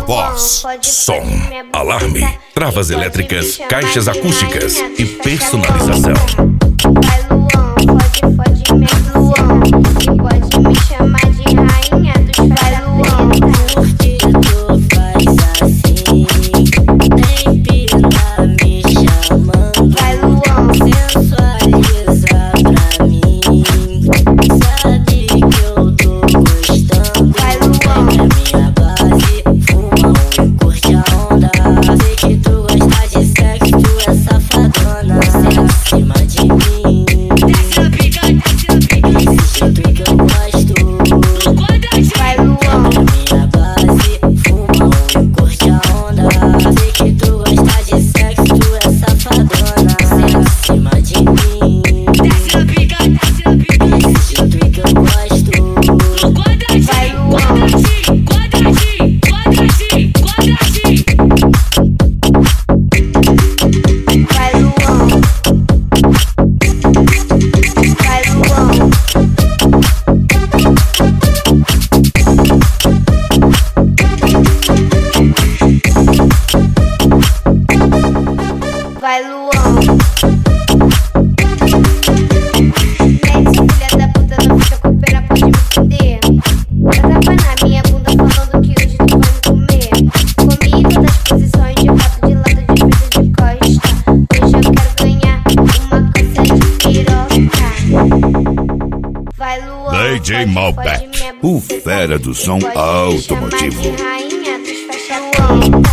voz, som, alarme, travas elétricas, caixas acústicas e personalização. Vai Luan, fode minha Luan, e pode me chamar de rainha dos vai Luan. Porque tu faz assim, tem pila me chamando. Vai Luan, sensualiza pra mim, sabe que eu tô gostando. vai Luan, Vem pra minha base, fuma e curte a onda. Sei que tu gosta de sexo, tu é safadona. Senta em cima de mim, desce na pica, desse jeito que eu gosto. vai Luan, Minha base, fuma e curte a onda. Sei que tu gosta de sexo, tu é safadona. Senta em cima de mim, desce na pica, desse jeito que eu gosto. vai Luan, Quadradinho, quadradinho, quadradinho. vai Luan, vai Luan, vai Luan. Mete, filha da puta, não fica com pena, pode me fuder. Dá tapa na minha bunda falando que hoje tu vai me comer. Comi em todas as posições, de fato, de lado, de frente, de costa. Hoje eu quero ganhar uma coça de piroca. Vai Luan, DJ fode Malbec, minha o buceta. fera do som Pode me automotivo. chamar de rainha dos faixa Luan.